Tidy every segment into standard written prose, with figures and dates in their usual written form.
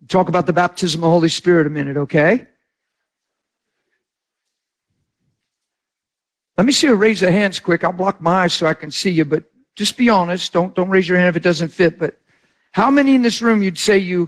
Talk about the baptism of the Holy Spirit a minute, okay? Let me see you raise your hands quick. I'll block my eyes so I can see you, but just be honest. Don't raise your hand if it doesn't fit. But how many in this room you'd say you've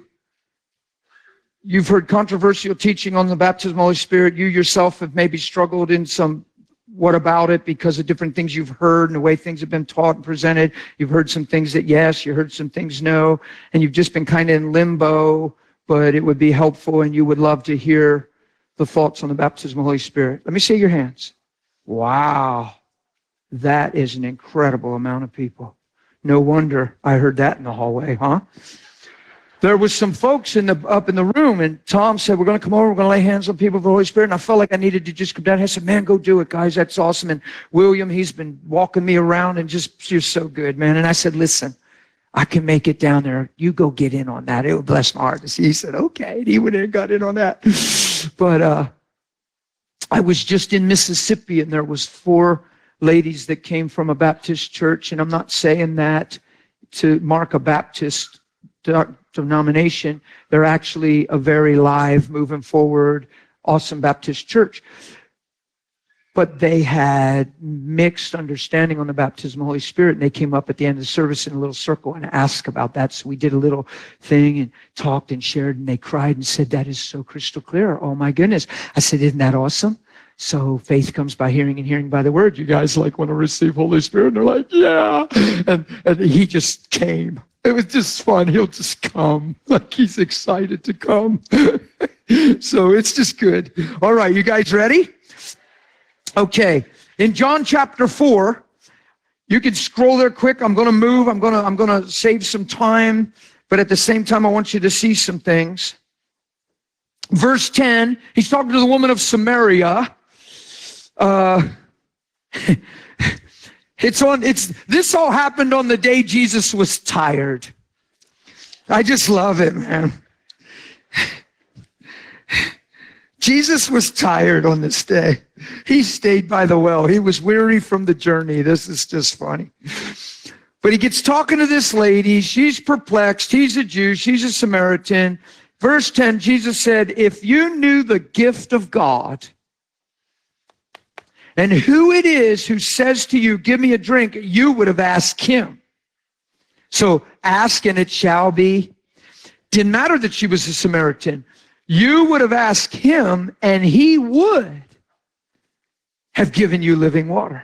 heard controversial teaching on the baptism of the Holy Spirit? You yourself have maybe struggled in some what about it because of different things you've heard and the way things have been taught and presented. You've heard some things that yes, you heard some things no, and you've just been kind of in limbo, but it would be helpful and you would love to hear the thoughts on the baptism of the Holy Spirit. Let me see your hands. Wow, that is an incredible amount of people. No wonder I heard that in the hallway, huh? There was some folks up in the room, and Tom said, we're going to come over, we're going to lay hands on people of the Holy Spirit, and I felt like I needed to just come down. I said, man, go do it, guys, that's awesome. And William, he's been walking me around, and just, you're so good, man. And I said, listen, I can make it down there. You go get in on that. It would bless my heart to see. He said, okay, and he went in and got in on that. But I was just in Mississippi, and there was 4 ladies that came from a Baptist church, and I'm not saying that to mark a Baptist denomination. They're actually a very live, moving forward, awesome Baptist church. But they had mixed understanding on the baptism of the Holy Spirit, and they came up at the end of the service in a little circle and asked about that. So we did a little thing and talked and shared, and they cried and said, that is so crystal clear. Oh my goodness. I said, isn't that awesome? So faith comes by hearing and hearing by the word. You guys like want to receive Holy Spirit? And they're like, yeah. And he just came. It was just fun. He'll just come. Like he's excited to come. So it's just good. All right, you guys ready? Okay. In John chapter 4, you can scroll there quick. I'm going to move. I'm going to save some time, but at the same time I want you to see some things. Verse 10, he's talking to the woman of Samaria. This all happened on the day Jesus was tired. I just love it, man. Jesus was tired on this day. He stayed by the well. He was weary from the journey. This is just funny. But he gets talking to this lady. She's perplexed. He's a Jew. She's a Samaritan. Verse 10, Jesus said, if you knew the gift of God and who it is who says to you, give me a drink, you would have asked him. So ask and it shall be. Didn't matter that she was a Samaritan. You would have asked him and he would have given you living water.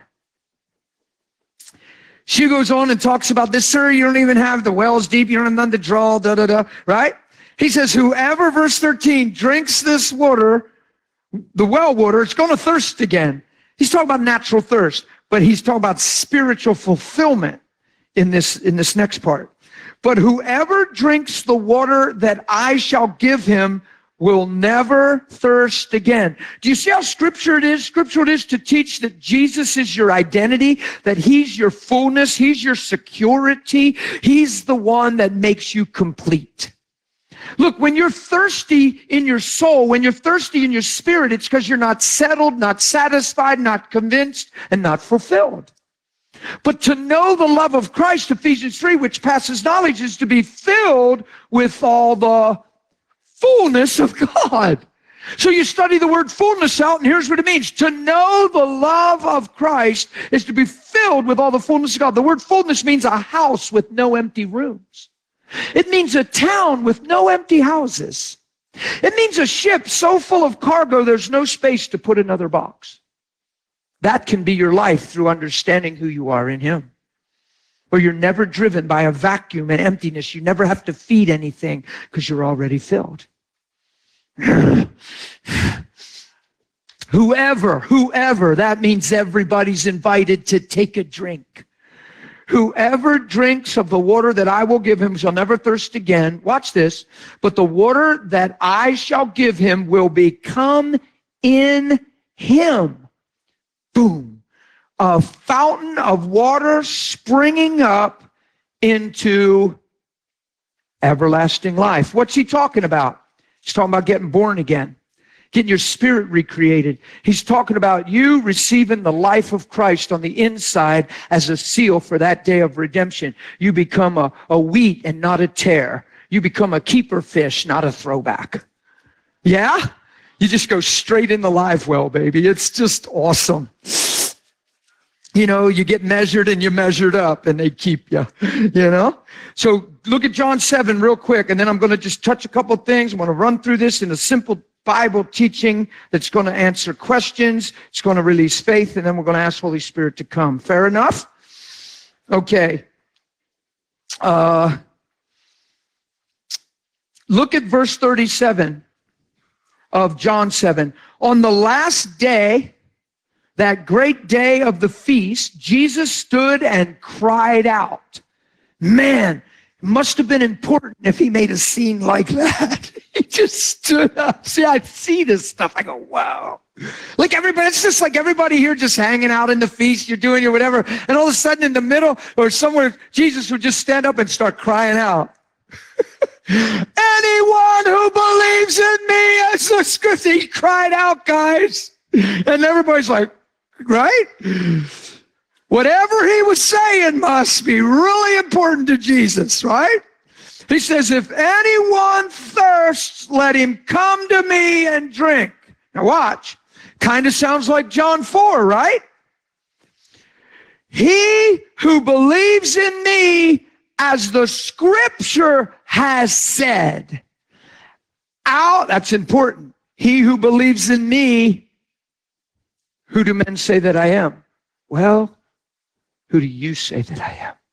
She goes on and talks about this, sir, you don't even have the wells deep, you don't have none to draw, right? He says, whoever, verse 13, drinks this water, the well water, it's going to thirst again. He's talking about natural thirst, but he's talking about spiritual fulfillment in this next part. But whoever drinks the water that I shall give him will never thirst again. Do you see how scriptural it is? Scriptural it is to teach that Jesus is your identity, that he's your fullness, he's your security, he's the one that makes you complete. Look, when you're thirsty in your soul, when you're thirsty in your spirit, it's because you're not settled, not satisfied, not convinced, and not fulfilled. But to know the love of Christ, Ephesians 3, which passes knowledge, is to be filled with all the fullness of God. So you study the word fullness out, and here's what it means. To know the love of Christ is to be filled with all the fullness of God. The word fullness means a house with no empty rooms. It means a town with no empty houses. It means a ship so full of cargo there's no space to put another box. That can be your life through understanding who you are in him. Where you're never driven by a vacuum and emptiness. You never have to feed anything because you're already filled. Whoever, that means everybody's invited to take a drink. Whoever drinks of the water that I will give him shall never thirst again. Watch this. But the water that I shall give him will become in him. Boom. A fountain of water springing up into everlasting life. What's he talking about? He's talking about getting born again. Getting your spirit recreated. He's talking about you receiving the life of Christ on the inside as a seal for that day of redemption. You become a wheat and not a tare. you become a keeper fish, not a throwback. Yeah? You just go straight in the live well, baby. It's just awesome. You know, you get measured and you're measured up and they keep you, you know? So look at John 7 real quick, and then I'm going to just touch a couple of things. I'm going to run through this in a simple Bible teaching that's going to answer questions. It's going to release faith, and then we're going to ask Holy Spirit to come. Fair enough? Okay. Look at verse 37 of John 7. On the last day, that great day of the feast, Jesus stood and cried out. Man, it must have been important if he made a scene like that. He just stood up. See, I see this stuff. I go, wow. Like everybody, it's just like everybody here just hanging out in the feast. You're doing your whatever. And all of a sudden in the middle or somewhere, Jesus would just stand up and start crying out. Anyone who believes in me, as the scripture, he cried out, guys. And everybody's like, right? Whatever he was saying must be really important to Jesus, right? He says, if anyone thirsts, let him come to me and drink. Now watch. Kind of sounds like John 4, right? He who believes in me, as the scripture has said. That's important. He who believes in me, who do men say that I am? Well, who do you say that I am?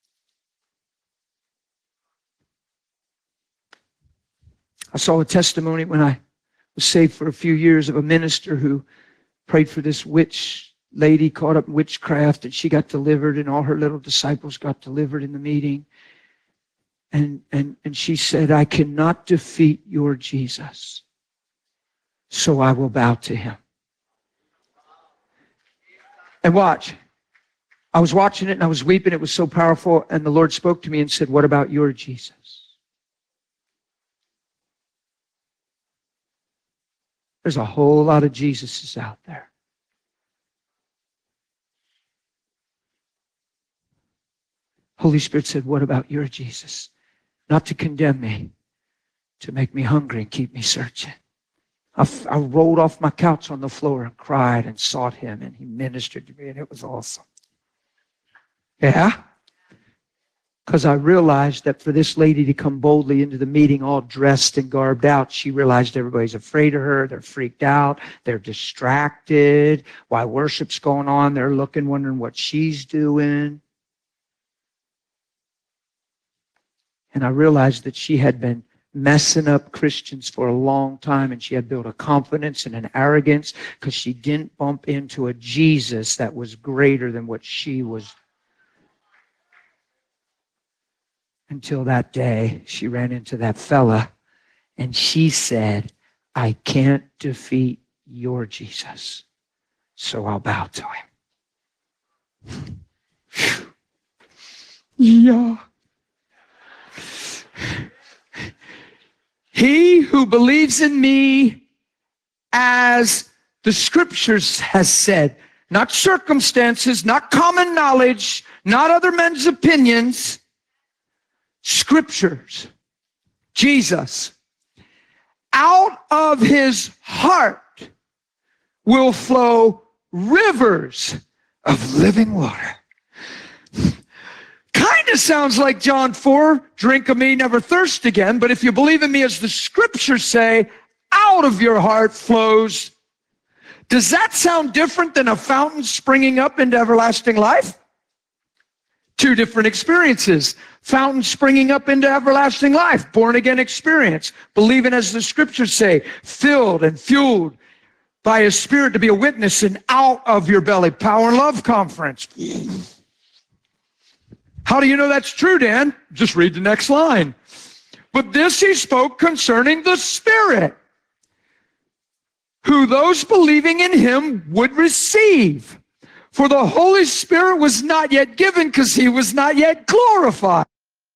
I saw a testimony when I was saved for a few years of a minister who prayed for this witch lady caught up in witchcraft, and she got delivered, and all her little disciples got delivered in the meeting. And she said, I cannot defeat your Jesus, so I will bow to him. And watch. I was watching it and I was weeping. It was so powerful. And the Lord spoke to me and said, what about your Jesus? There's a whole lot of Jesuses out there. Holy Spirit said, what about your Jesus? Not to condemn me, to make me hungry and keep me searching. I rolled off my couch on the floor and cried and sought him, and he ministered to me, and it was awesome. Yeah? Because I realized that for this lady to come boldly into the meeting all dressed and garbed out, she realized everybody's afraid of her. They're freaked out. They're distracted. While worship's going on, they're looking, wondering what she's doing. And I realized that she had been messing up Christians for a long time, and she had built a confidence and an arrogance because she didn't bump into a Jesus that was greater than what she was. Until that day, she ran into that fella, and she said, I can't defeat your Jesus, so I'll bow to him. Yeah. He who believes in me, as the scriptures has said, not circumstances, not common knowledge, not other men's opinions, scriptures, Jesus, out of his heart will flow rivers of living water. Kind of sounds like John 4, drink of me, never thirst again. But if you believe in me, as the scriptures say, out of your heart flows. Does that sound different than a fountain springing up into everlasting life? Two different experiences. Fountain springing up into everlasting life, born again experience. Believing, as the scriptures say, filled and fueled by his spirit to be a witness, and out of your belly, power and love conference. How do you know that's true, Dan? Just read the next line. But this he spoke concerning the Spirit, who those believing in him would receive. For the Holy Spirit was not yet given because he was not yet glorified.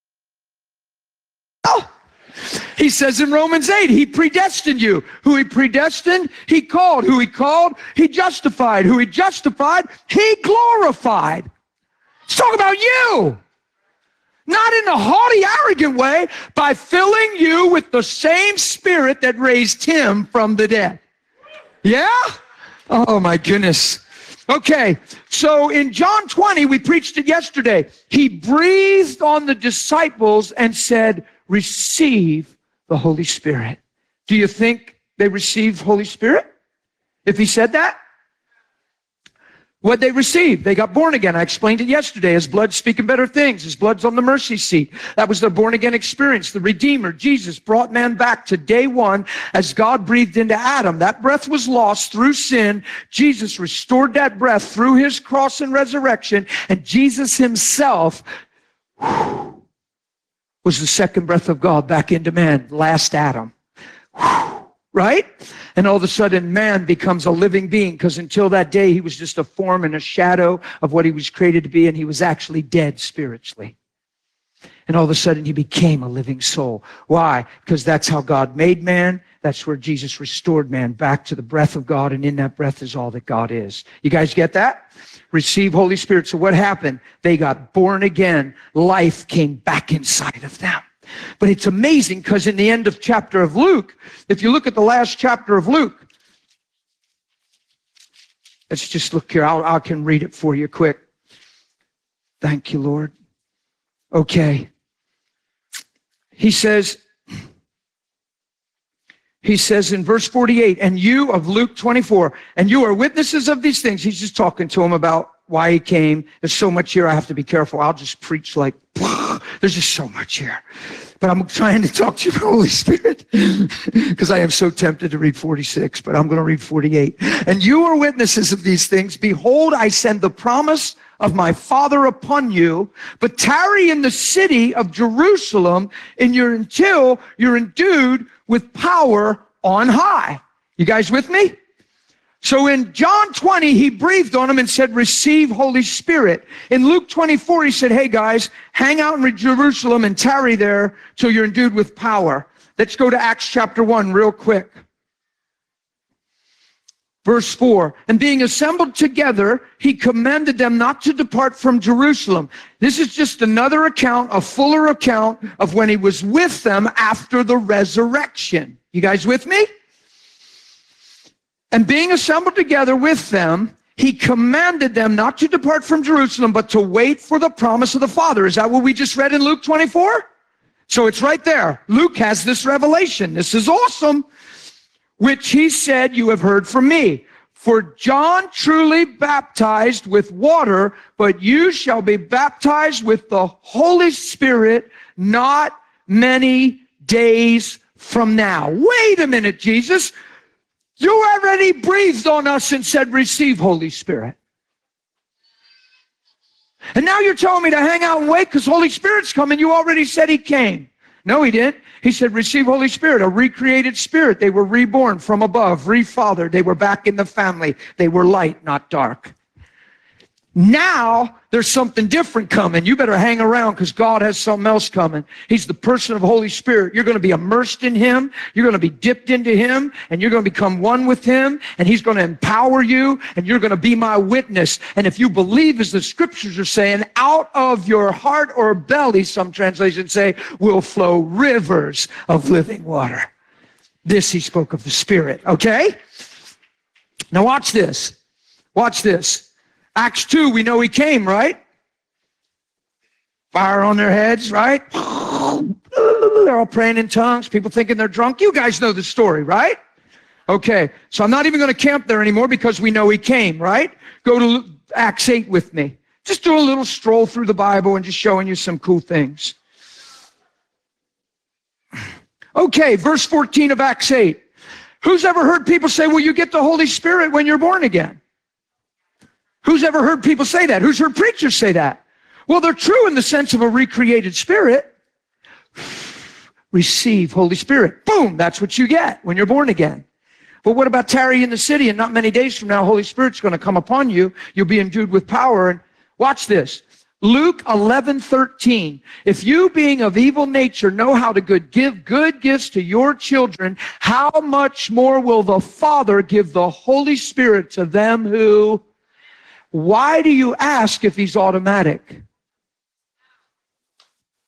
Oh, he says in Romans 8, he predestined you. Who he predestined, he called. Who he called, he justified. Who he justified, he glorified. Let's talk about you. Not in a haughty, arrogant way, by filling you with the same Spirit that raised him from the dead. Yeah? Oh my goodness. Okay, so in John 20, we preached it yesterday. He breathed on the disciples and said, receive the Holy Spirit. Do you think they received Holy Spirit? If he said that? What they received? They got born again. I explained it yesterday. His blood speaking better things. His blood's on the mercy seat. That was their born again experience. The Redeemer, Jesus, brought man back to day one as God breathed into Adam. That breath was lost through sin. Jesus restored that breath through his cross and resurrection. And Jesus himself was the second breath of God back into man, last Adam. Right? And all of a sudden, man becomes a living being, because until that day, he was just a form and a shadow of what he was created to be, and he was actually dead spiritually. And all of a sudden, he became a living soul. Why? Because that's how God made man. That's where Jesus restored man back to the breath of God, and in that breath is all that God is. You guys get that? Receive Holy Spirit. So what happened? They got born again. Life came back inside of them. But it's amazing, because in the end of chapter of Luke, if you look at the last chapter of Luke, let's just look here. I can read it for you quick. Thank you, Lord. Okay. He says in verse 48, and you of Luke 24, and you are witnesses of these things. He's just talking to him about why he came. There's so much here. I have to be careful. I'll just preach like, there's just so much here. But I'm trying to talk to you, Holy Spirit, because I am so tempted to read 46, but I'm going to read 48. And you are witnesses of these things. Behold, I send the promise of my Father upon you, but tarry in the city of Jerusalem until you're endued with power on high. You guys with me? So in John 20, he breathed on them and said, receive Holy Spirit. In Luke 24, he said, hey guys, hang out in Jerusalem and tarry there till you're endued with power. Let's go to Acts chapter 1 real quick. Verse 4, and being assembled together, he commanded them not to depart from Jerusalem. This is just another account, a fuller account of when he was with them after the resurrection. You guys with me? And being assembled together with them, he commanded them not to depart from Jerusalem, but to wait for the promise of the Father. Is that what we just read in Luke 24? So it's right there. Luke has this revelation. This is awesome. Which he said, you have heard from me. For John truly baptized with water, but you shall be baptized with the Holy Spirit not many days from now. Wait a minute, Jesus. You already breathed on us and said, receive Holy Spirit. And now you're telling me to hang out and wait because Holy Spirit's coming. You already said he came. No, he didn't. He said, receive Holy Spirit, a recreated spirit. They were reborn from above, refathered. They were back in the family. They were light, not dark. Now there's something different coming. You better hang around because God has something else coming. He's the person of Holy Spirit. You're going to be immersed in him. You're going to be dipped into him, and you're going to become one with him, and he's going to empower you, and you're going to be my witness. And if you believe, as the scriptures are saying, out of your heart or belly, some translations say, will flow rivers of living water. This he spoke of the Spirit, okay? Now watch this. Watch this. Acts 2, we know he came, right? Fire on their heads, right? They're all praying in tongues. People thinking they're drunk. You guys know the story, right? Okay, so I'm not even going to camp there anymore because we know he came, right? Go to Acts 8 with me. Just do a little stroll through the Bible and just showing you some cool things. Okay, verse 14 of Acts 8. Who's ever heard people say, well, you get the Holy Spirit when you're born again? Who's ever heard people say that? Who's heard preachers say that? Well, they're true in the sense of a recreated spirit. Receive Holy Spirit. Boom, that's what you get when you're born again. But what about tarry in the city, and not many days from now, Holy Spirit's going to come upon you. You'll be endued with power. And watch this. Luke 11:13. If you, being of evil nature, know how to give good gifts to your children, how much more will the Father give the Holy Spirit to them who... Why do you ask if he's automatic?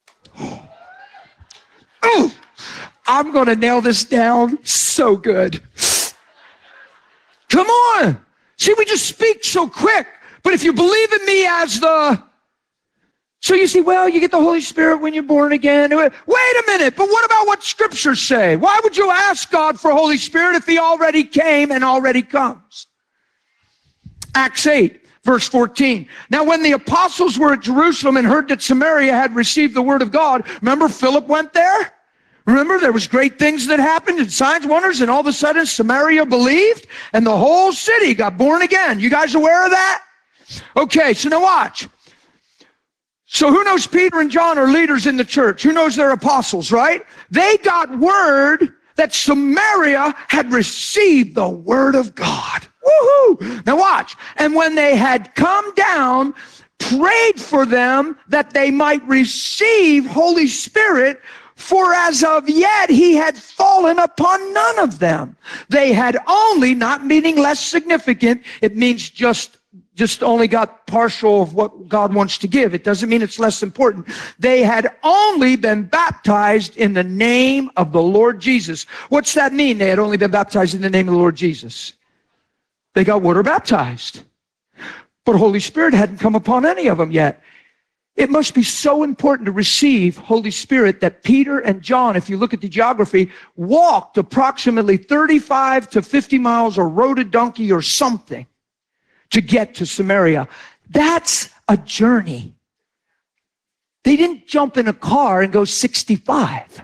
Oh, I'm going to nail this down so good. Come on. See, we just speak so quick. But if you believe in me as so you see, well, you get the Holy Spirit when you're born again. Wait a minute, but what about what scriptures say? Why would you ask God for Holy Spirit if he already came and already comes? Acts 8, verse 14. Now, when the apostles were at Jerusalem and heard that Samaria had received the word of God, remember Philip went there? Remember, there was great things that happened and signs, wonders, and all of a sudden Samaria believed and the whole city got born again. You guys aware of that? Okay, so now watch. So who knows Peter and John are leaders in the church? Who knows they're apostles, right? They got word that Samaria had received the word of God. Woohoo! Now watch. And when they had come down, prayed for them that they might receive Holy Spirit, for as of yet he had fallen upon none of them. They had only, not meaning less significant, it means just only got partial of what God wants to give. It doesn't mean it's less important. They had only been baptized in the name of the Lord Jesus. What's that mean? They had only been baptized in the name of the Lord Jesus. They got water baptized. But Holy Spirit hadn't come upon any of them yet. It must be so important to receive Holy Spirit that Peter and John, if you look at the geography, walked approximately 35 to 50 miles or rode a donkey or something to get to Samaria. That's a journey. They didn't jump in a car and go 65.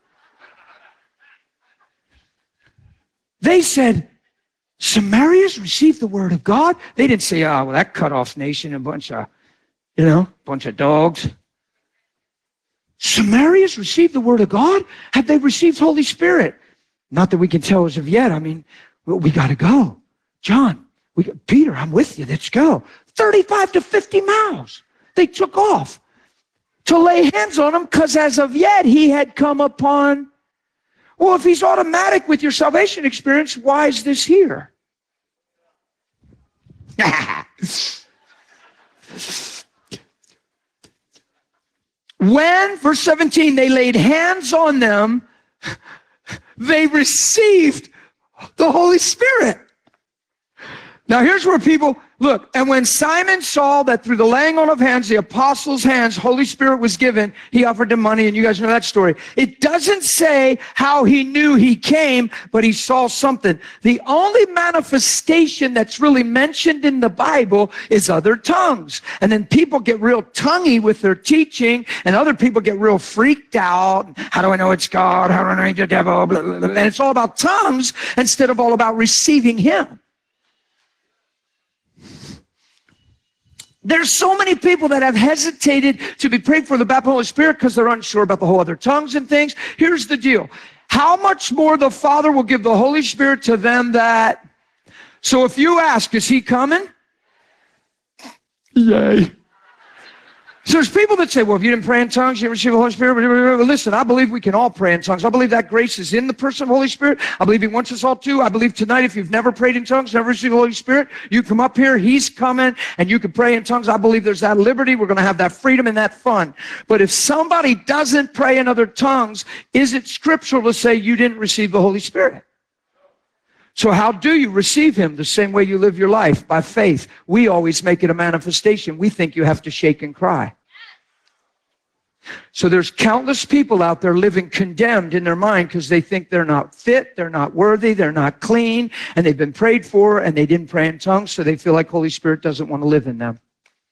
They said, Samaria's received the word of God. They didn't say, oh, well, that cut-off nation, a bunch of dogs. Samaria's received the word of God? Have they received Holy Spirit? Not that we can tell as of yet. I mean, we got to go. John, Peter, I'm with you. Let's go. 35 to 50 miles. They took off to lay hands on him because as of yet he had come upon. Well, if he's automatic with your salvation experience, why is this here? When, verse 17, they laid hands on them, they received the Holy Spirit. Now here's where people, look, and when Simon saw that through the laying on of hands, the apostles' hands, Holy Spirit was given, he offered them money, and you guys know that story. It doesn't say how he knew he came, but he saw something. The only manifestation that's really mentioned in the Bible is other tongues. And then people get real tonguey with their teaching, and other people get real freaked out. How do I know it's God? How do I know the devil? Blah, blah, blah. And it's all about tongues instead of all about receiving him. There's so many people that have hesitated to be prayed for the baptism of the Holy Spirit because they're unsure about the whole other tongues and things. Here's the deal. How much more the Father will give the Holy Spirit to them that... So if you ask, is he coming? Yay. So there's people that say, well, if you didn't pray in tongues, you didn't receive the Holy Spirit. Listen, I believe we can all pray in tongues. I believe that grace is in the person of the Holy Spirit. I believe he wants us all to. I believe tonight, if you've never prayed in tongues, never received the Holy Spirit, you come up here, he's coming, and you can pray in tongues. I believe there's that liberty. We're going to have that freedom and that fun. But if somebody doesn't pray in other tongues, is it scriptural to say you didn't receive the Holy Spirit? So how do you receive him? The same way you live your life, by faith. We always make it a manifestation. We think you have to shake and cry. So there's countless people out there living condemned in their mind because they think they're not fit, they're not worthy, they're not clean, and they've been prayed for and they didn't pray in tongues, so they feel like Holy Spirit doesn't want to live in them.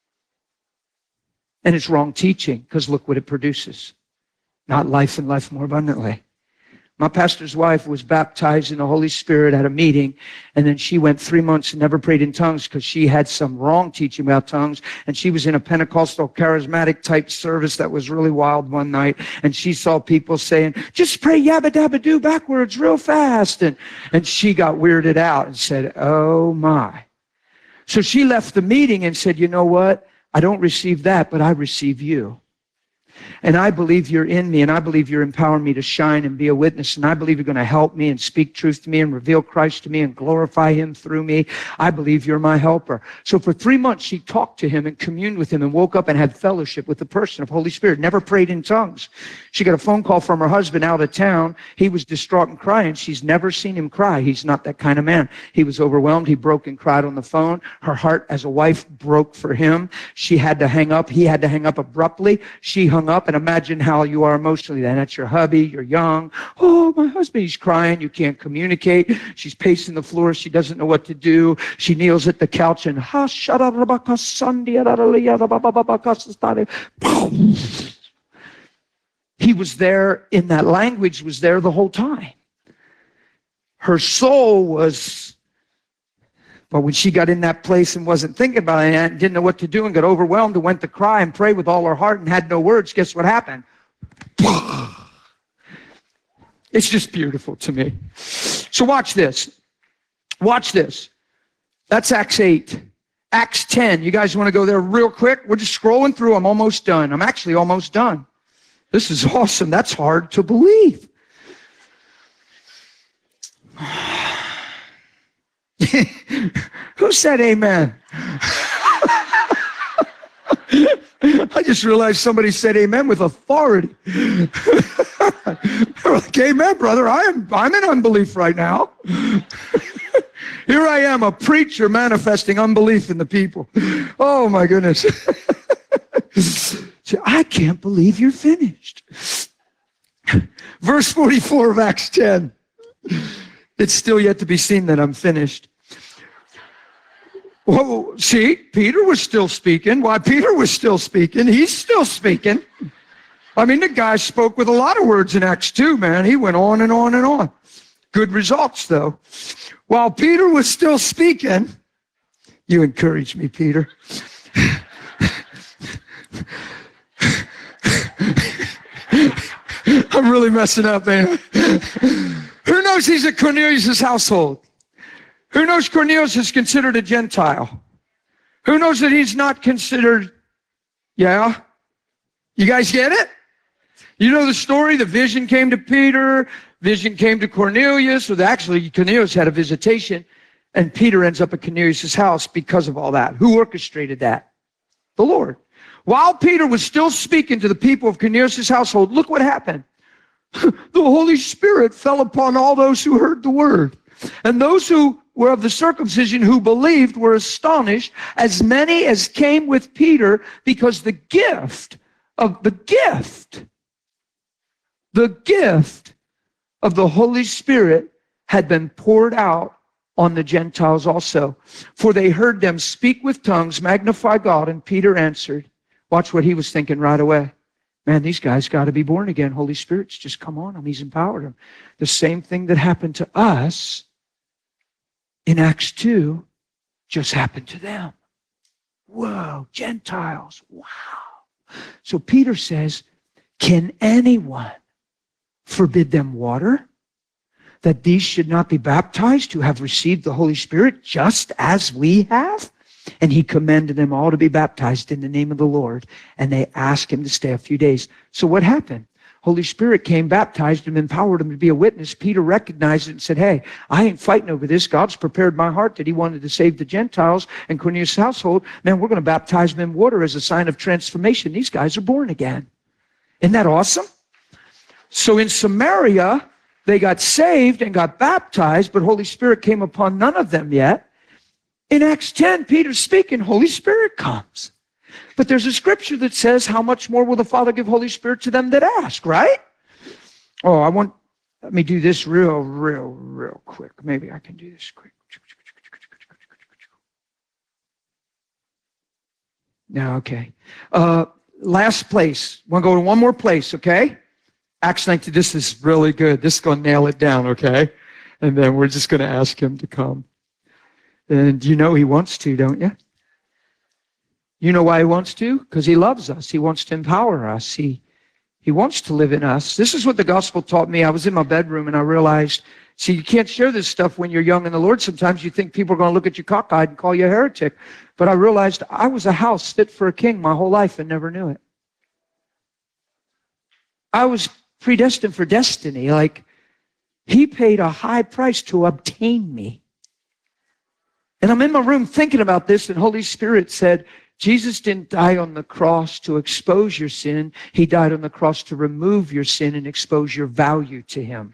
And it's wrong teaching because look what it produces. Not life and life more abundantly. My pastor's wife was baptized in the Holy Spirit at a meeting, and then she went 3 months and never prayed in tongues because she had some wrong teaching about tongues, and she was in a Pentecostal charismatic type service that was really wild one night, and she saw people saying, just pray yabba dabba do backwards real fast, and she got weirded out and said, oh my. So she left the meeting and said, you know what? I don't receive that, but I receive you. And I believe you're in me, and I believe you're empowering me to shine and be a witness. And I believe you're going to help me and speak truth to me and reveal Christ to me and glorify him through me. I believe you're my helper. So for 3 months, she talked to him and communed with him and woke up and had fellowship with the person of Holy Spirit, never prayed in tongues. She got a phone call from her husband out of town. He was distraught and crying. She's never seen him cry. He's not that kind of man. He was overwhelmed. He broke and cried on the phone. Her heart as a wife broke for him. She had to hang up. He had to hang up abruptly. She hung up, and imagine how you are emotionally then. That's your hubby. You're young. Oh, my husband, he's crying. You can't communicate. She's pacing the floor. She doesn't know what to do. She kneels at the couch and he was there in that language, was there the whole time. Her soul was, but when she got in that place and wasn't thinking about it and didn't know what to do and got overwhelmed and went to cry and pray with all her heart and had no words, guess what happened? It's just beautiful to me. So watch this. Watch this. That's Acts 8. Acts 10. You guys want to go there real quick? We're just scrolling through. I'm almost done. I'm actually almost done. This is awesome. That's hard to believe. Who said amen? I just realized somebody said amen with authority. They're like, amen, brother. I'm in unbelief right now. Here I am, a preacher manifesting unbelief in the people. Oh, my goodness. So I can't believe you're finished. Verse 44 of Acts 10. It's still yet to be seen that I'm finished. Well, see, Peter was still speaking. Why, Peter was still speaking. He's still speaking. I mean, the guy spoke with a lot of words in Acts 2, man. He went on and on and on. Good results, though. While Peter was still speaking, you encouraged me, Peter. I'm really messing up, man. Who knows he's at Cornelius' household? Who knows Cornelius is considered a Gentile? Who knows that he's not considered, yeah? You guys get it? You know the story? The vision came to Peter, vision came to Cornelius. Well, actually, Cornelius had a visitation, and Peter ends up at Cornelius' house because of all that. Who orchestrated that? The Lord. While Peter was still speaking to the people of Cornelius' household, look what happened. The Holy Spirit fell upon all those who heard the word. And those who were of the circumcision who believed were astonished, as many as came with Peter, because the gift of the Holy Spirit had been poured out on the Gentiles also. For they heard them speak with tongues, magnify God, and Peter answered. Watch what he was thinking right away. Man, these guys got to be born again. Holy Spirit's just come on them. He's empowered them. The same thing that happened to us in Acts 2 just happened to them. Whoa, Gentiles. Wow. So Peter says, can anyone forbid them water, that these should not be baptized who have received the Holy Spirit just as we have? And he commanded them all to be baptized in the name of the Lord. And they asked him to stay a few days. So what happened? Holy Spirit came, baptized him, empowered him to be a witness. Peter recognized it and said, hey, I ain't fighting over this. God's prepared my heart that he wanted to save the Gentiles and Cornelius' household. Man, we're going to baptize them in water as a sign of transformation. These guys are born again. Isn't that awesome? So in Samaria, they got saved and got baptized, but Holy Spirit came upon none of them yet. In Acts 10, Peter's speaking, Holy Spirit comes. But there's a scripture that says, how much more will the Father give Holy Spirit to them that ask, right? Oh, let me do this real quick. Maybe I can do this quick. No, okay. Last place. Want to go to one more place, okay? Acts 19, this is really good. This is going to nail it down, okay? And then we're just going to ask him to come. And you know he wants to, don't you? You know why he wants to? Because he loves us. He wants to empower us. He wants to live in us. This is what the gospel taught me. I was in my bedroom and I realized, see, you can't share this stuff when you're young in the Lord. Sometimes you think people are going to look at you cockeyed and call you a heretic. But I realized I was a house fit for a king my whole life and never knew it. I was predestined for destiny. Like, he paid a high price to obtain me. And I'm in my room thinking about this, and Holy Spirit said, Jesus didn't die on the cross to expose your sin. He died on the cross to remove your sin and expose your value to him.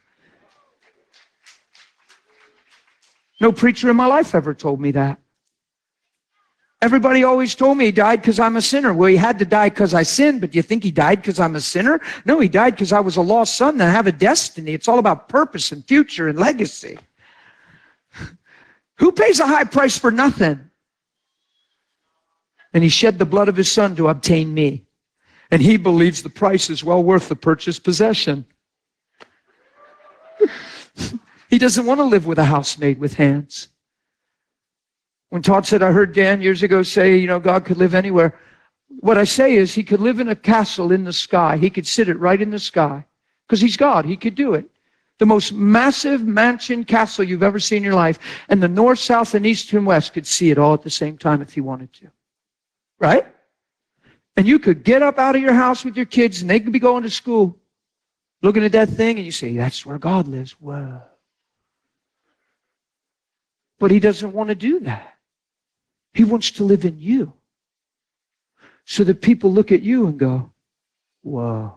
No preacher in my life ever told me that. Everybody always told me he died because I'm a sinner. Well, he had to die because I sinned, but do you think he died because I'm a sinner? No, he died because I was a lost son and I have a destiny. It's all about purpose and future and legacy. Who pays a high price for nothing? And he shed the blood of his son to obtain me. And he believes the price is well worth the purchased possession. He doesn't want to live with a house made with hands. When Todd said, I heard Dan years ago say, God could live anywhere. What I say is he could live in a castle in the sky. He could sit it right in the sky because he's God. He could do it. The most massive mansion castle you've ever seen in your life. And the north, south, and east and west could see it all at the same time if he wanted to. Right? And you could get up out of your house with your kids and they could be going to school looking at that thing and you say, that's where God lives. Whoa. But he doesn't want to do that. He wants to live in you so that people look at you and go, whoa.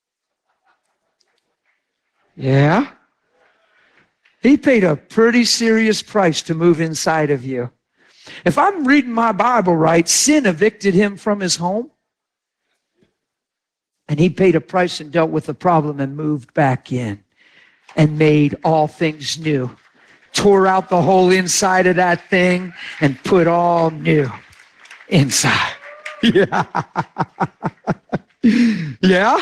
Yeah? He paid a pretty serious price to move inside of you. If I'm reading my Bible right, sin evicted him from his home. And he paid a price and dealt with the problem and moved back in and made all things new. Tore out the whole inside of that thing and put all new inside. Yeah. Yeah?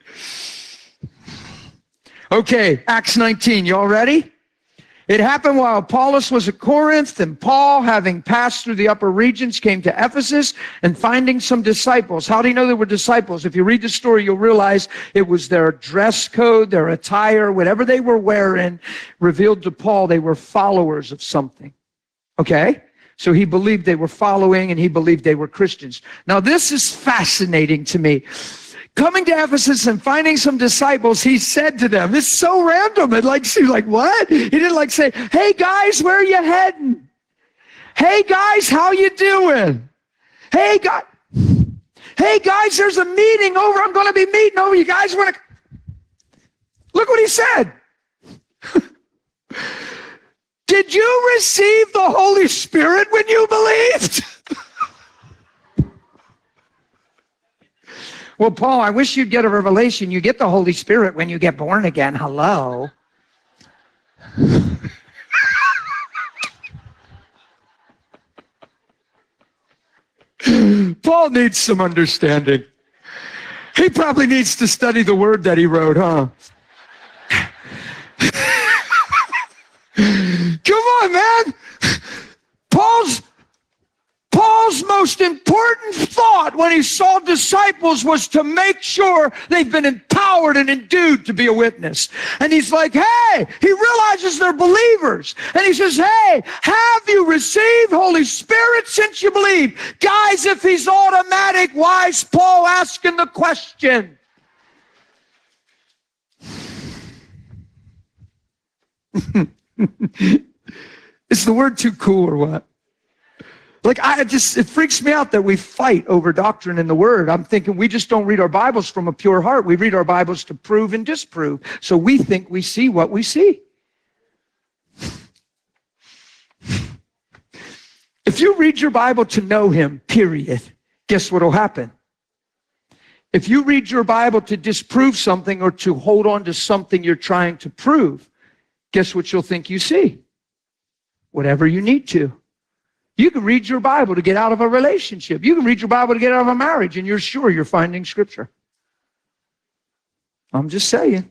Okay, Acts 19. Y'all ready? It happened while Apollos was at Corinth, and Paul, having passed through the upper regions, came to Ephesus and finding some disciples. How do you know there were disciples? If you read the story, you'll realize it was their dress code, their attire, whatever they were wearing, revealed to Paul they were followers of something. Okay? So he believed they were following, and he believed they were Christians. Now, this is fascinating to me. Coming to Ephesus and finding some disciples, he said to them, it's so random. It seems like, what? He didn't say, hey guys, where are you heading? Hey guys, how you doing? Hey guys, there's a meeting over. I'm going to be meeting over. You guys want to? Look what he said. Did you receive the Holy Spirit when you believed? Well, Paul, I wish you'd get a revelation. You get the Holy Spirit when you get born again. Hello. Paul needs some understanding. He probably needs to study the word that he wrote, huh? Come on, man. Paul's most important thought when he saw disciples was to make sure they've been empowered and endued to be a witness. And he's like, hey, he realizes they're believers. And he says, hey, have you received Holy Spirit since you believe? Guys, if he's automatic, why is Paul asking the question? Is the word too cool or what? It freaks me out that we fight over doctrine in the Word. I'm thinking we just don't read our Bibles from a pure heart. We read our Bibles to prove and disprove. So we think we see what we see. If you read your Bible to know Him, period, guess what will happen? If you read your Bible to disprove something or to hold on to something you're trying to prove, guess what you'll think you see? Whatever you need to. You can read your Bible to get out of a relationship. You can read your Bible to get out of a marriage, and you're sure you're finding Scripture. I'm just saying.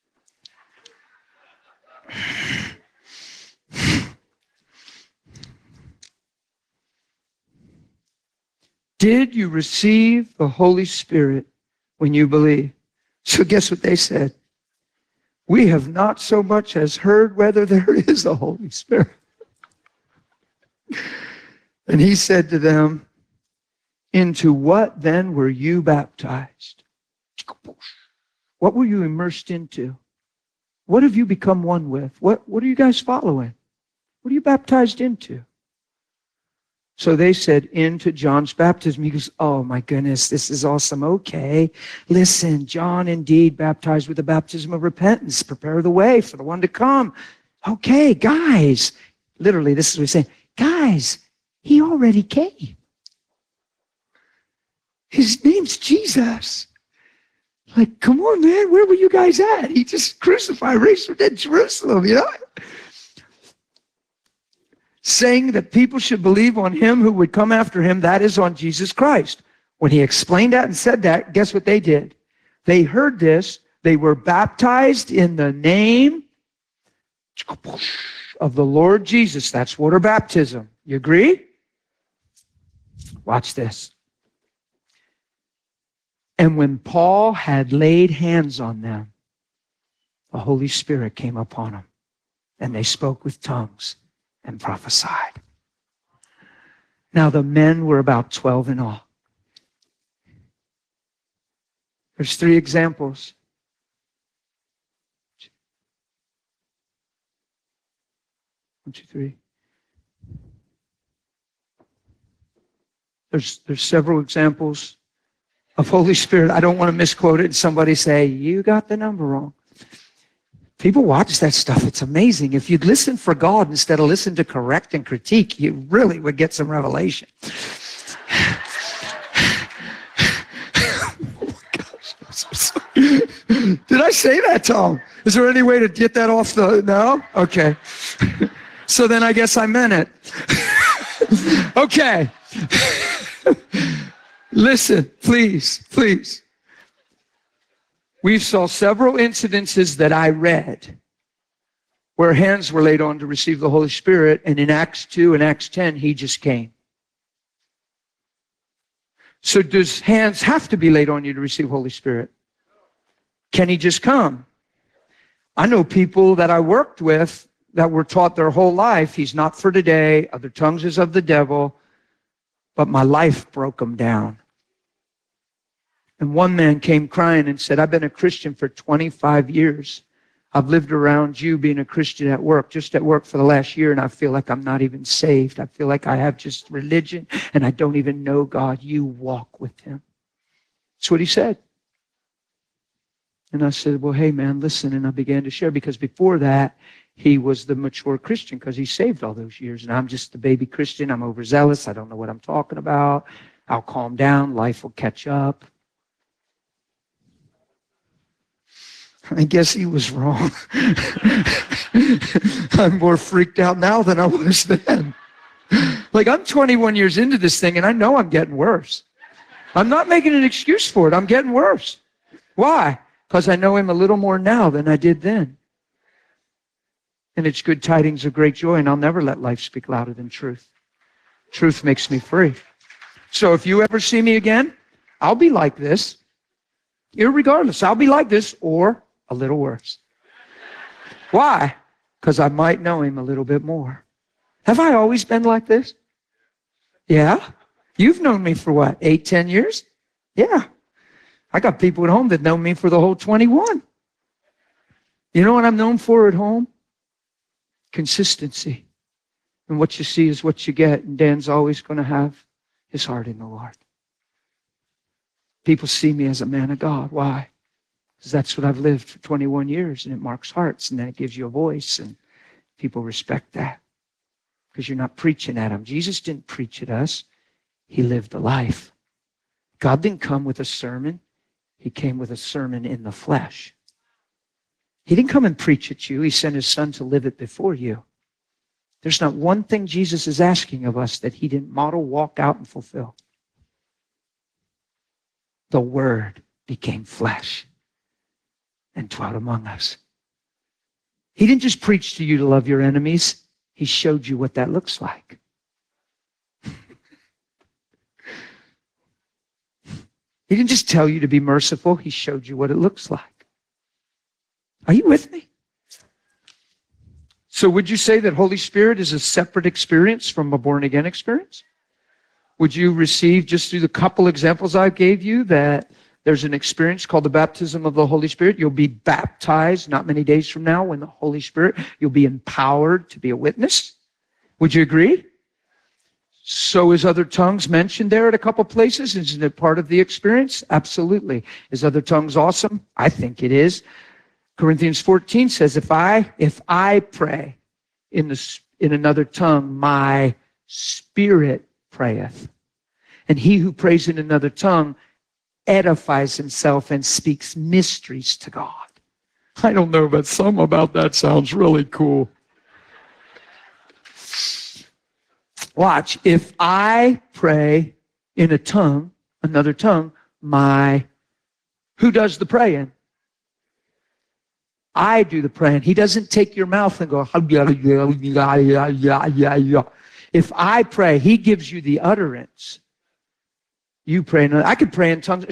Did you receive the Holy Spirit when you believe? So guess what they said? We have not so much as heard whether there is a Holy Spirit. And he said to them, into what then were you baptized? What were you immersed into? What have you become one with? What are you guys following? What are you baptized into? So they said, into John's baptism. He goes, oh my goodness, this is awesome. Okay, listen, John indeed baptized with the baptism of repentance. Prepare the way for the one to come. Okay, guys. Literally, this is what he's saying. Guys, he already came. His name's Jesus. Like, come on, man, where were you guys at? He just crucified, raised from dead Jerusalem, you know? Saying that people should believe on him who would come after him, that is on Jesus Christ. When he explained that and said that, guess what they did? They heard this. They were baptized in the name of the Lord Jesus. That's water baptism. You agree? Watch this. And when Paul had laid hands on them, the Holy Spirit came upon them, and they spoke with tongues and prophesied. Now the men were about 12 in all. There's 3 examples. One, two, three. There's several examples of Holy Spirit. I don't want to misquote it and somebody say, you got the number wrong. People watch that stuff. It's amazing. If you'd listen for God instead of listen to correct and critique, you really would get some revelation. Did I say that, Tom? Is there any way to get that off the... No? Okay. So then I guess I meant it. Okay. Listen, please, please. We saw several incidences that I read where hands were laid on to receive the Holy Spirit, and in Acts 2 and Acts 10, he just came. So does hands have to be laid on you to receive Holy Spirit? Can he just come? I know people that I worked with that were taught their whole life, he's not for today, other tongues is of the devil, but my life broke them down. And one man came crying and said, I've been a Christian for 25 years. I've lived around you being a Christian at work, just at work for the last year, and I feel like I'm not even saved. I feel like I have just religion, and I don't even know God. You walk with him. That's what he said. And I said, well, hey, man, listen. And I began to share, because before that, he was the mature Christian because he saved all those years. And I'm just the baby Christian. I'm overzealous. I don't know what I'm talking about. I'll calm down. Life will catch up. I guess he was wrong. I'm more freaked out now than I was then. Like, I'm 21 years into this thing, and I know I'm getting worse. I'm not making an excuse for it. I'm getting worse. Why? Because I know him a little more now than I did then. And it's good tidings of great joy, and I'll never let life speak louder than truth. Truth makes me free. So if you ever see me again, I'll be like this. Irregardless, I'll be like this or a little worse. Why? Because I might know him a little bit more. Have I always been like this? Yeah. You've known me for what, 8, 10 years? Yeah. I got people at home that know me for the whole 21. You know what I'm known for at home? Consistency. And what you see is what you get. And Dan's always going to have his heart in the Lord. People see me as a man of God. Why? Because that's what I've lived for 21 years, and it marks hearts, and then it gives you a voice, and people respect that. Because you're not preaching at them. Jesus didn't preach at us. He lived a life. God didn't come with a sermon. He came with a sermon in the flesh. He didn't come and preach at you. He sent his son to live it before you. There's not one thing Jesus is asking of us that he didn't model, walk out, and fulfill. The Word became flesh and dwelt among us. He didn't just preach to you to love your enemies. He showed you what that looks like. He didn't just tell you to be merciful. He showed you what it looks like. Are you with me? So would you say that Holy Spirit is a separate experience from a born-again experience? Would you receive, just through the couple examples I gave you, that There's an experience called the baptism of the Holy Spirit. You'll be baptized not many days from now when the Holy Spirit, you'll be empowered to be a witness. Would you agree? So is other tongues mentioned there at a couple places? Isn't it part of the experience? Absolutely. Is other tongues awesome? I think it is. Corinthians 14 says, if I pray in another tongue, my spirit prayeth. And he who prays in another tongue edifies himself and speaks mysteries to God. I don't know, but some about that sounds really cool. Watch, if I pray in a tongue, another tongue, who does the praying? I do the praying. He doesn't take your mouth and go, if I pray, he gives you the utterance. You pray. I could pray in tongues.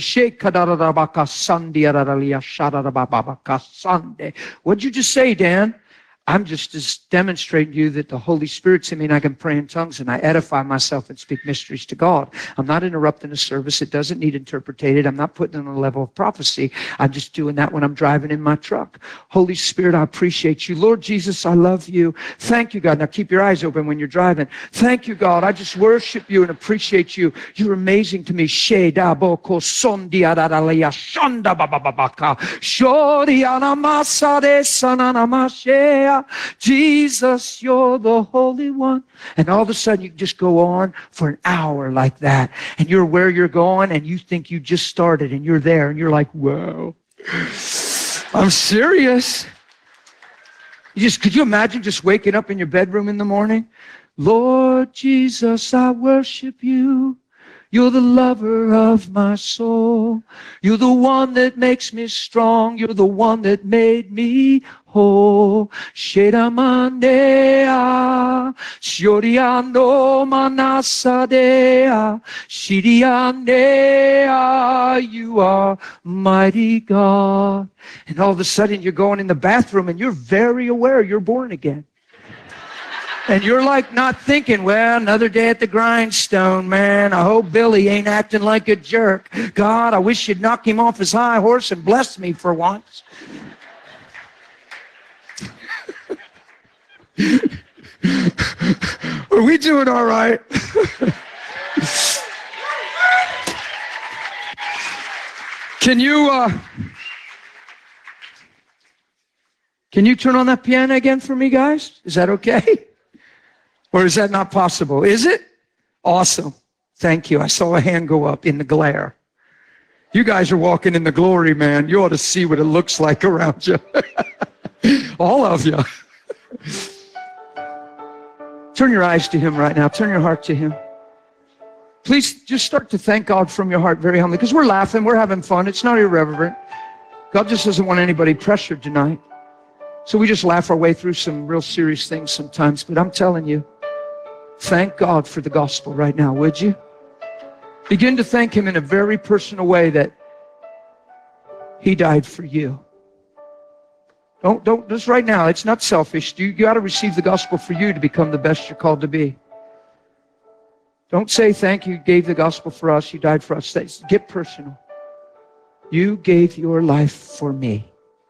What'd you just say, Dan? I'm just demonstrating to you that the Holy Spirit's in me and I can pray in tongues and I edify myself and speak mysteries to God. I'm not interrupting a service. It doesn't need interpreted. I'm not putting it on a level of prophecy. I'm just doing that when I'm driving in my truck. Holy Spirit, I appreciate you. Lord Jesus, I love you. Thank you, God. Now keep your eyes open when you're driving. Thank you, God. I just worship you and appreciate you. You're amazing to me. Jesus, you're the Holy One. And all of a sudden you just go on for an hour like that. And you're where you're going and you think you just started and you're there and you're like, whoa, I'm serious. Could you imagine just waking up in your bedroom in the morning? Lord Jesus, I worship you. You're the lover of my soul. You're the one that makes me strong. You're the one that made me whole. Shedamandea, Shoriano Manasadea, Shidiandea, you are mighty God. And all of a sudden you're going in the bathroom and you're very aware you're born again. And you're like not thinking, well, another day at the grindstone, man. I hope Billy ain't acting like a jerk. God, I wish you'd knock him off his high horse and bless me for once. Are we doing all right? Can you turn on that piano again for me, guys? Is that okay? Or is that not possible? Is it? Awesome. Thank you. I saw a hand go up in the glare. You guys are walking in the glory, man. You ought to see what it looks like around you. All of you. Turn your eyes to him right now. Turn your heart to him. Please just start to thank God from your heart very humbly. Because we're laughing. We're having fun. It's not irreverent. God just doesn't want anybody pressured tonight. So we just laugh our way through some real serious things sometimes. But I'm telling you, thank God for the gospel right now, would you? Begin to thank him in a very personal way that he died for you. Don't, just right now, it's not selfish. You got to receive the gospel for you to become the best you're called to be. Don't say thank you, gave the gospel for us, you died for us. Get personal. You gave your life for me.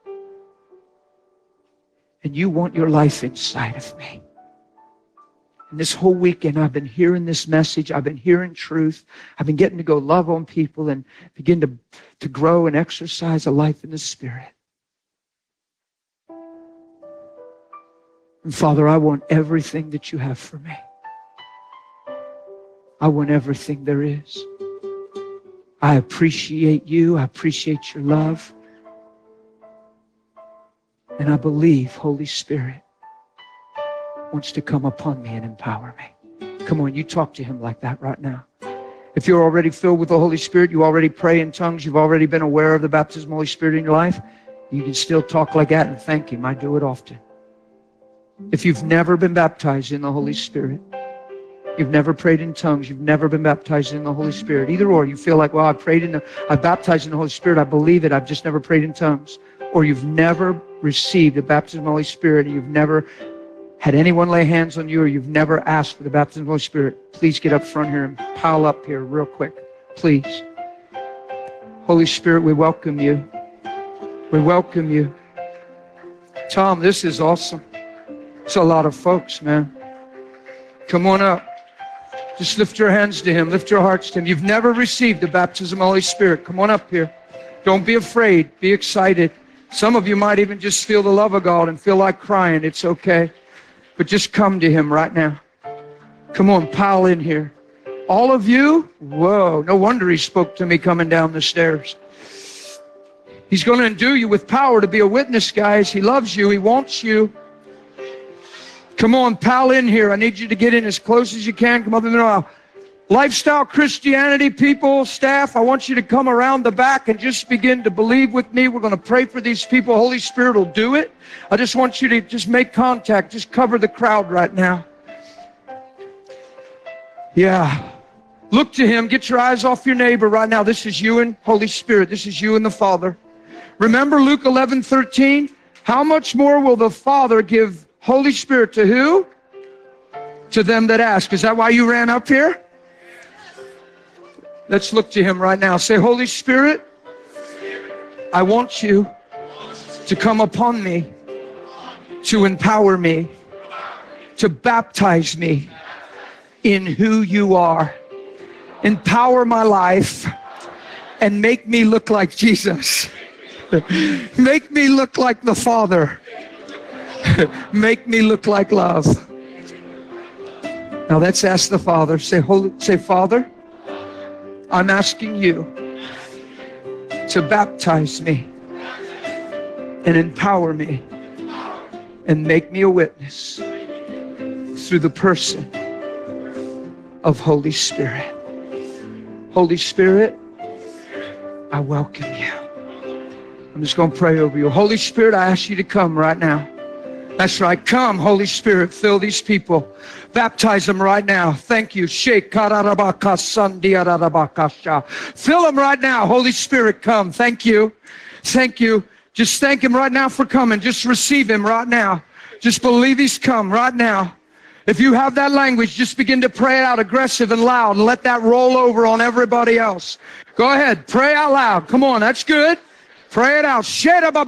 And you want your life inside of me. And this whole weekend, I've been hearing this message. I've been hearing truth. I've been getting to go love on people and begin to grow and exercise a life in the Spirit. And Father, I want everything that you have for me. I want everything there is. I appreciate you. I appreciate your love. And I believe Holy Spirit wants to come upon me and empower me. Come on, you talk to him like that right now. If you're already filled with the Holy Spirit, you already pray in tongues, you've already been aware of the baptism of the Holy Spirit in your life, you can still talk like that and thank him. I do it often. If you've never been baptized in the Holy Spirit, you've never prayed in tongues, you've never been baptized in the Holy Spirit, either or, you feel like, well, I baptized in the Holy Spirit, I believe it, I've just never prayed in tongues. Or you've never received the baptism of the Holy Spirit, and you've never had anyone lay hands on you, or you've never asked for the baptism of the Holy Spirit, please get up front here and pile up here real quick. Please. Holy Spirit, we welcome you. We welcome you. Tom, this is awesome. It's a lot of folks, man. Come on up. Just lift your hands to him. Lift your hearts to him. You've never received the baptism of the Holy Spirit. Come on up here. Don't be afraid. Be excited. Some of you might even just feel the love of God and feel like crying. It's okay. But just come to him right now. Come on, pile in here. All of you? Whoa, no wonder he spoke to me coming down the stairs. He's going to endue you with power to be a witness, guys. He loves you. He wants you. Come on, pal in here. I need you to get in as close as you can. Come up in the middle. Lifestyle Christianity people, staff, I want you to come around the back and just begin to believe with me. We're going to pray for these people. Holy Spirit will do it. I just want you to just make contact. Just cover the crowd right now. Yeah. Look to him. Get your eyes off your neighbor right now. This is you and Holy Spirit. This is you and the Father. Remember Luke 11:13? How much more will the Father give Holy Spirit to who? To them that ask. Is that why you ran up here? Let's look to him right now. Say, Holy Spirit, I want you to come upon me, to empower me, to baptize me in who you are. Empower my life and make me look like Jesus. Make me look like the Father. Make me look like love. Now let's ask the Father. Say, Father, I'm asking you to baptize me and empower me and make me a witness through the person of Holy Spirit. Holy Spirit, I welcome you. I'm just going to pray over you. Holy Spirit, I ask you to come right now. That's right. Come, Holy Spirit, fill these people. Baptize them right now. Thank you. Fill them right now. Holy Spirit, come. Thank you. Thank you. Just thank him right now for coming. Just receive him right now. Just believe he's come right now. If you have that language, just begin to pray it out aggressive and loud and let that roll over on everybody else. Go ahead. Pray out loud. Come on. That's good. Pray it out.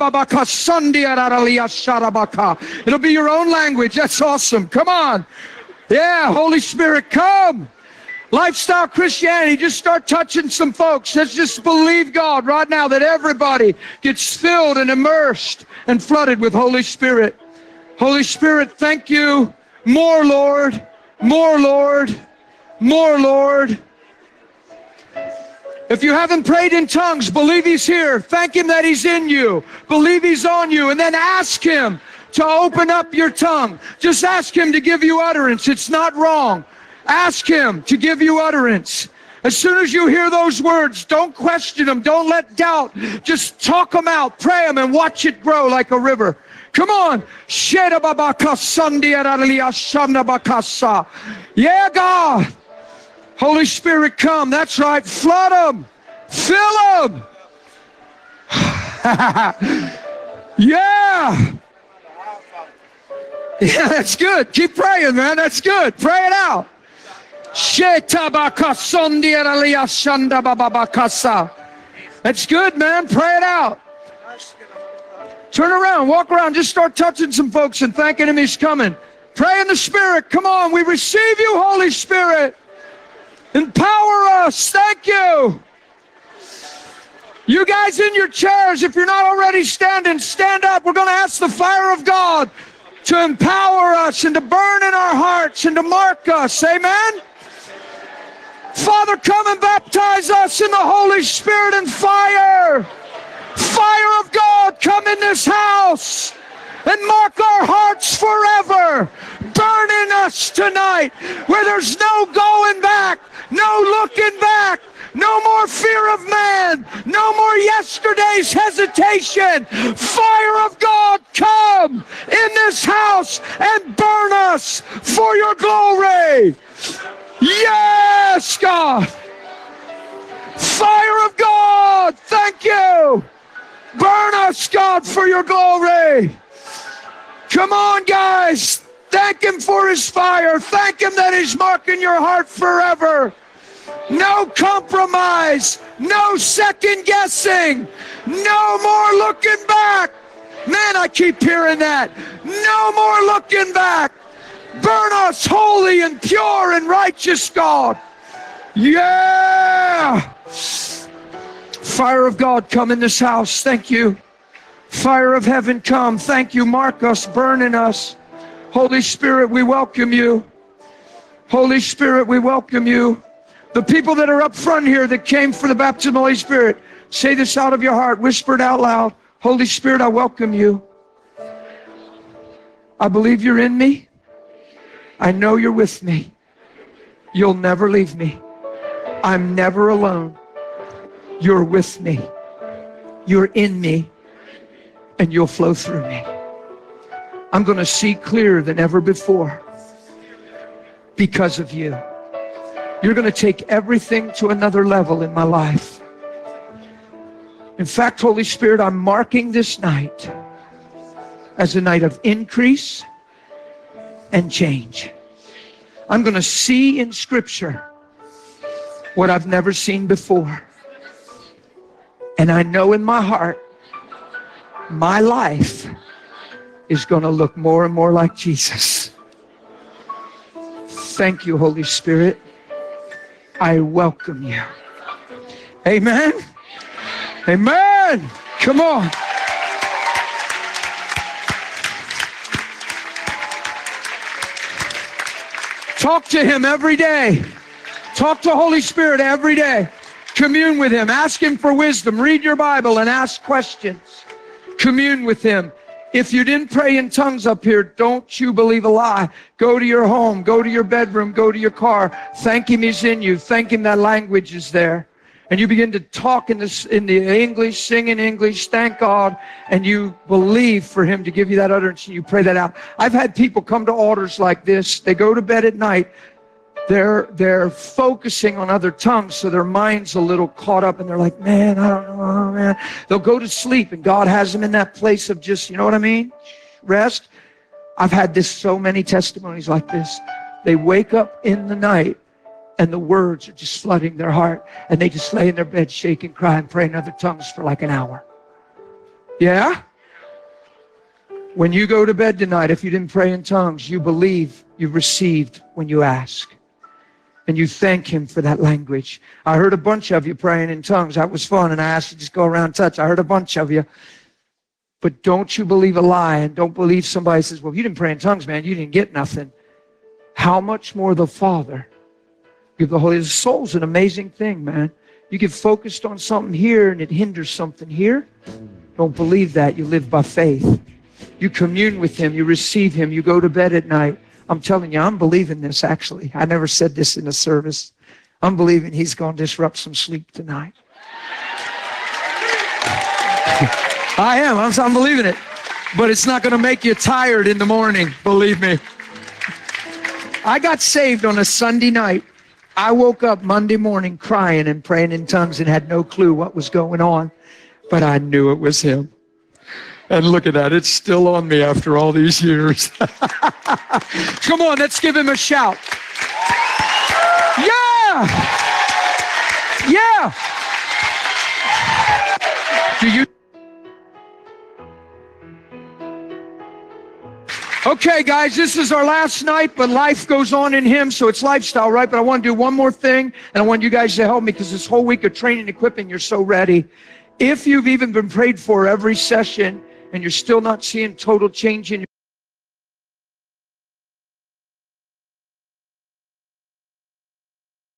It'll be your own language. That's awesome. Come on. Yeah, Holy Spirit, come. Lifestyle Christianity, just start touching some folks. Let's just believe God right now that everybody gets filled and immersed and flooded with Holy Spirit. Holy Spirit, thank you. More, Lord. More, Lord. More, Lord. If you haven't prayed in tongues, believe he's here. Thank him that he's in you. Believe he's on you. And then ask him to open up your tongue. Just ask him to give you utterance. It's not wrong. Ask him to give you utterance. As soon as you hear those words, don't question them. Don't let doubt. Just talk them out. Pray them and watch it grow like a river. Come on. Yeah, God. Holy Spirit, come. That's right. Flood them. Fill them. Yeah. Yeah, that's good. Keep praying, man. That's good. Pray it out. That's good, man. Pray it out. Turn around. Walk around. Just start touching some folks and thanking him he's coming. Pray in the Spirit. Come on. We receive you, Holy Spirit. Empower us. Thank you. You guys in your chairs, if you're not already standing, stand up. We're going to ask the fire of God to empower us and to burn in our hearts and to mark us. Amen? Father, come and baptize us in the Holy Spirit and fire. Fire of God, come in this house and mark our hearts forever. Burn in us tonight where there's no going back, no looking back, no more fear of man, no more yesterday's hesitation. Fire of God, come in this house and burn us for your glory. Yes, God. Fire of God, thank you. Burn us, God, for your glory. Come on, guys. Thank him for his fire. Thank him that he's marking your heart forever. No compromise. No second guessing. No more looking back. Man, I keep hearing that. No more looking back. Burn us holy and pure and righteous, God. Yeah. Fire of God, come in this house. Thank you. Fire of heaven, come. Thank you. Mark us, burn in us. Holy Spirit, we welcome you. Holy Spirit, we welcome you. The people that are up front here that came for the baptism of the Holy Spirit, say this out of your heart. Whisper it out loud. Holy Spirit, I welcome you. I believe you're in me. I know you're with me. You'll never leave me. I'm never alone. You're with me. You're in me. And you'll flow through me. I'm going to see clearer than ever before because of you. You're going to take everything to another level in my life. In fact, Holy Spirit, I'm marking this night as a night of increase and change. I'm going to see in Scripture what I've never seen before. And I know in my heart, my life is going to look more and more like Jesus. Thank you, Holy Spirit. I welcome you. Amen. Amen. Come on. Talk to him every day. Talk to Holy Spirit every day. Commune with him. Ask him for wisdom. Read your Bible and ask questions. Commune with him. If you didn't pray in tongues up here, don't you believe a lie. Go to your home. Go to your bedroom. Go to your car. Thank him he's in you. Thank him that language is there. And you begin to talk in the English, sing in English, thank God, and you believe for him to give you that utterance, and you pray that out. I've had people come to altars like this. They go to bed at night. They're focusing on other tongues, so their mind's a little caught up, and they're like, man, I don't know, man. They'll go to sleep, and God has them in that place of just, you know what I mean? Rest. I've had this so many testimonies like this. They wake up in the night, and the words are just flooding their heart, and they just lay in their bed, shake and cry, and pray in other tongues for like an hour. Yeah? When you go to bed tonight, if you didn't pray in tongues, you believe you received when you ask. And you thank him for that language. I heard a bunch of you praying in tongues. That was fun, and I asked you to just go around and touch. I heard a bunch of you. But don't you believe a lie, and don't believe somebody says, well, if you didn't pray in tongues, man, you didn't get nothing. How much more the Father give the Holy. The soul's an amazing thing, man. You get focused on something here, and it hinders something here. Don't believe that. You live by faith. You commune with him. You receive him. You go to bed at night. I'm telling you, I'm believing this, actually. I never said this in a service. I'm believing he's going to disrupt some sleep tonight. I am. I'm believing it. But it's not going to make you tired in the morning, believe me. I got saved on a Sunday night. I woke up Monday morning crying and praying in tongues and had no clue what was going on. But I knew it was him. And look at that, it's still on me after all these years. Come on, let's give him a shout. Yeah! Yeah! Do you? Okay, guys, this is our last night, but life goes on in him, so it's lifestyle, right? But I want to do one more thing, and I want you guys to help me, because this whole week of training and equipping, you're so ready. If you've even been prayed for every session, and you're still not seeing total change in your